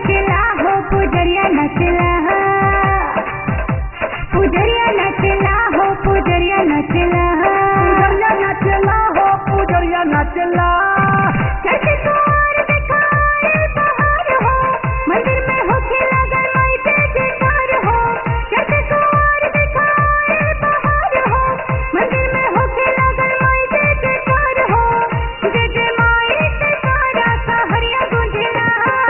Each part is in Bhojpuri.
नचला हो पुजरिया नचला, पुजरिया नचला हो पुजरिया नचला, पुजरिया नचला हो पुजरिया नचला। चढ़ते कुंवर दिखाए बहार हो, मंदिर में होके लगन माई के जयकार हो। चढ़ते कुंवर दिखाए बहार हो, मंदिर में होके लगन माई के जयकार हो। जय जय माई के सारा सहरिया गूंजला,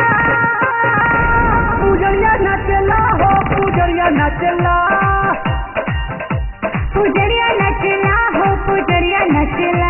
पुजरिया नचला हो पुजरिया नचला, पुजरिया नचला हो पुजरिया नचला।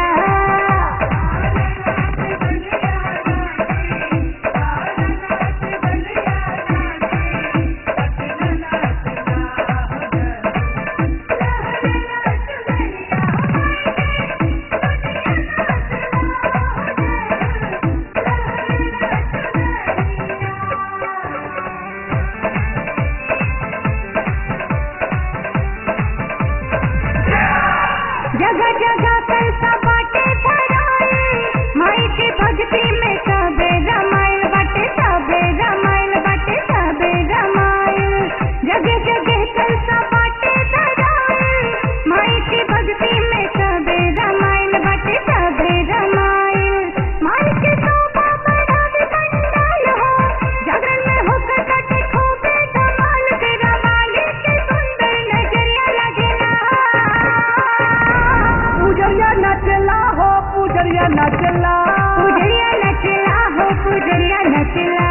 जगह जगह कलसा बाटे भराए, माई के भक्ति में सबे रमाइल बाटे, सबे रमाइल बाटे, सबे रमाइल। जगह जगह कलसा बाटे भराए, माई के भक्ति में सबे रमाइल बाटे, सबे रमाइल। माई के शोभा बढ़ावे पंडाल हो, जागरण में होकर काटे खूबे धमाल। तेरा मालिक के सुंदर नजरिया लगेला, पुजरिया नचला हो पुजरिया नचला, पुजरिया नचला हो पुजरिया नचला।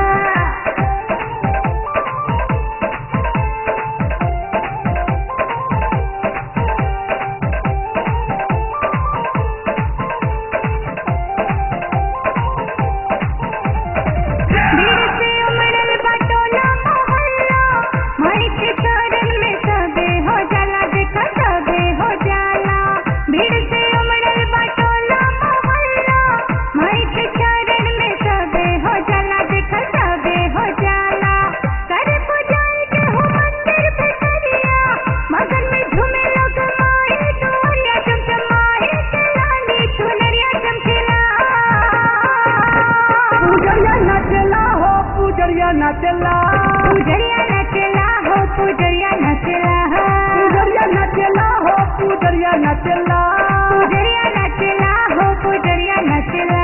भीड़ से उमड़ल बटोला मोहल्ला, माई के चरण में सबे हो जाला, देखा सबे हो जाला। भीड़ से उमड़ल बटोला मोहल्ला, माई के चरण में सबे हो जाला, देखा सबे हो जाला। कर पुजाई के हो मंदिर भितरिया, मगन में झूमे लोग माई दुआरिया। चमचम माई के लाली चुनरिया चमकेला, पुजरिया नचला हो पुजरिया नचला, पुजरिया नचला हो पुजरिया नचला, पुजरिया नचला हो पुजरिया नचला। पुजरिया नचला हो पुजरिया नचला।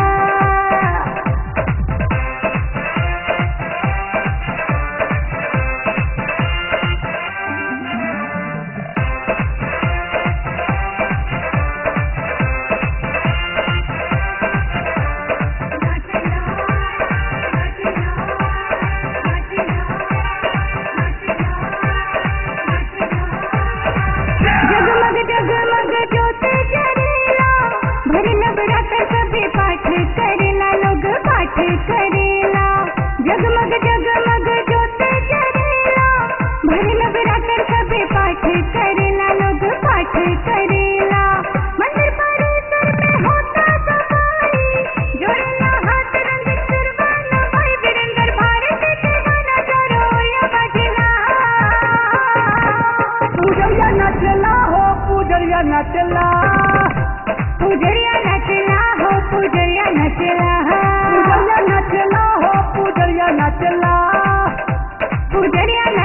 जगमग जगमग ज्योति जरेला, भरी नवरात्र सभी पाठ करेला, लोग पाठ करेला। जगमग जगमग ज्योति जरेला, भरी नवरात्र सभी पाठ करेला, लोग पाठ करेला। मंदिर परिसर में होता सफाई, जोड़ेला हाथ रंग सुरबाना भाई। वीरेंद्र भारती के गाना जरोया बजला, पुजरिया नचला हो पुजरिया नचला, पुजरिया नचला हो पुजरिया नचला, पुजरिया नचला हो पुजरिया नचला, पुजरिया